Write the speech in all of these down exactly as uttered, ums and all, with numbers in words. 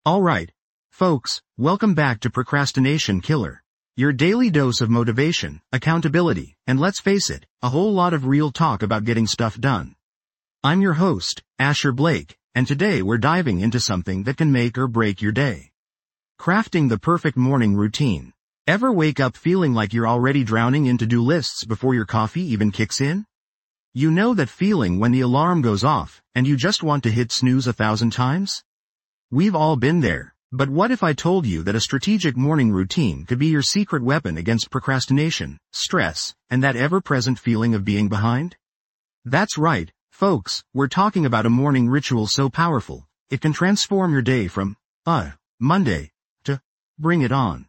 Alright, folks, welcome back to Procrastination Killer. Your daily dose of motivation, accountability, and let's face it, a whole lot of real talk about getting stuff done. I'm your host, Asher Blake, and today we're diving into something that can make or break your day. Crafting the perfect morning routine. Ever wake up feeling like you're already drowning in to-do lists before your coffee even kicks in? You know that feeling when the alarm goes off, and you just want to hit snooze a thousand times? We've all been there, but what if I told you that a strategic morning routine could be your secret weapon against procrastination, stress, and that ever-present feeling of being behind? That's right, folks, we're talking about a morning ritual so powerful, it can transform your day from, uh, Monday, to, bring it on.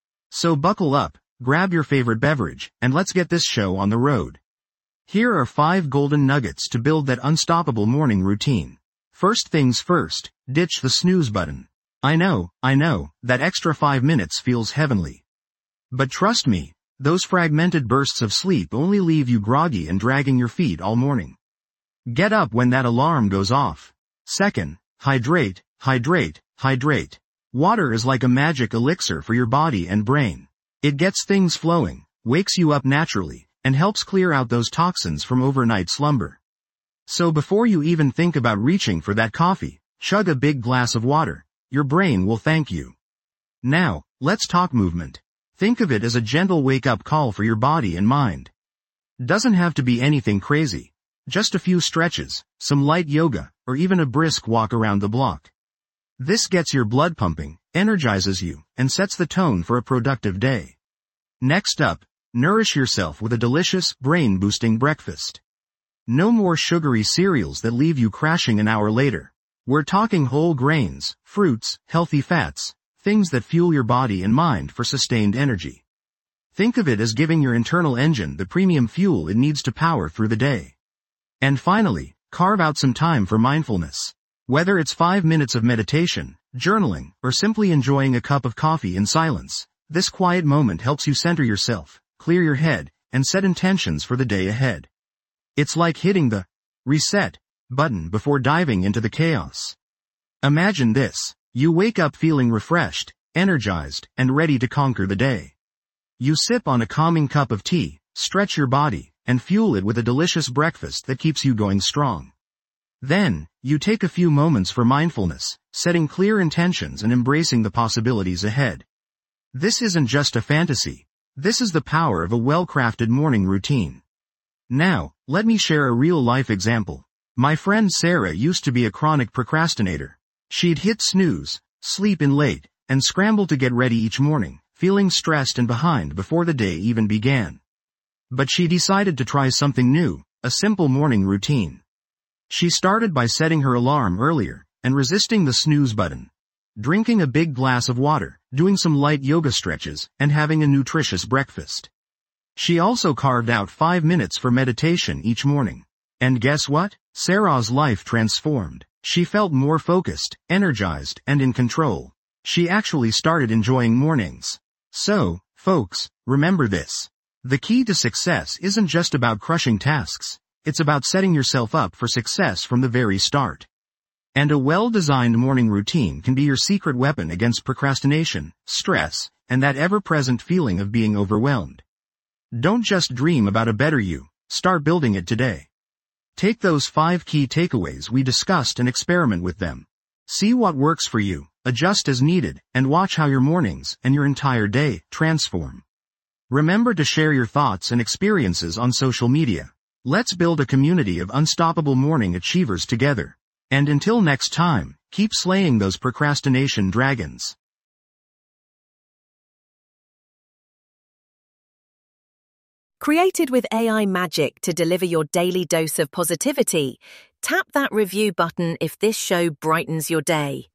So buckle up, grab your favorite beverage, and let's get this show on the road. Here are five golden nuggets to build that unstoppable morning routine. First things first, ditch the snooze button. I know, I know, that extra five minutes feels heavenly. But trust me, those fragmented bursts of sleep only leave you groggy and dragging your feet all morning. Get up when that alarm goes off. Second, hydrate, hydrate, hydrate. Water is like a magic elixir for your body and brain. It gets things flowing, wakes you up naturally, and helps clear out those toxins from overnight slumber. So before you even think about reaching for that coffee, chug a big glass of water. Your brain will thank you. Now, let's talk movement. Think of it as a gentle wake-up call for your body and mind. Doesn't have to be anything crazy. Just a few stretches, some light yoga, or even a brisk walk around the block. This gets your blood pumping, energizes you, and sets the tone for a productive day. Next up, nourish yourself with a delicious, brain-boosting breakfast. No more sugary cereals that leave you crashing an hour later. We're talking whole grains, fruits, healthy fats, things that fuel your body and mind for sustained energy. Think of it as giving your internal engine the premium fuel it needs to power through the day. And finally, carve out some time for mindfulness. Whether it's five minutes of meditation, journaling, or simply enjoying a cup of coffee in silence, this quiet moment helps you center yourself, clear your head, and set intentions for the day ahead. It's like hitting the reset button before diving into the chaos. Imagine this. You wake up feeling refreshed, energized, and ready to conquer the day. You sip on a calming cup of tea, stretch your body, and fuel it with a delicious breakfast that keeps you going strong. Then, you take a few moments for mindfulness, setting clear intentions and embracing the possibilities ahead. This isn't just a fantasy. This is the power of a well-crafted morning routine. Now, let me share a real-life example. My friend Sarah used to be a chronic procrastinator. She'd hit snooze, sleep in late, and scramble to get ready each morning, feeling stressed and behind before the day even began. But she decided to try something new, a simple morning routine. She started by setting her alarm earlier, and resisting the snooze button. Drinking a big glass of water, doing some light yoga stretches, and having a nutritious breakfast. She also carved out five minutes for meditation each morning. And guess what? Sarah's life transformed. She felt more focused, energized, and in control. She actually started enjoying mornings. So, folks, remember this. The key to success isn't just about crushing tasks. It's about setting yourself up for success from the very start. And a well-designed morning routine can be your secret weapon against procrastination, stress, and that ever-present feeling of being overwhelmed. Don't just dream about a better you, start building it today. Take those five key takeaways we discussed and experiment with them. See what works for you, adjust as needed, and watch how your mornings and your entire day transform. Remember to share your thoughts and experiences on social media. Let's build a community of unstoppable morning achievers together. And until next time, keep slaying those procrastination dragons. Created with A I magic to deliver your daily dose of positivity, tap that review button if this show brightens your day.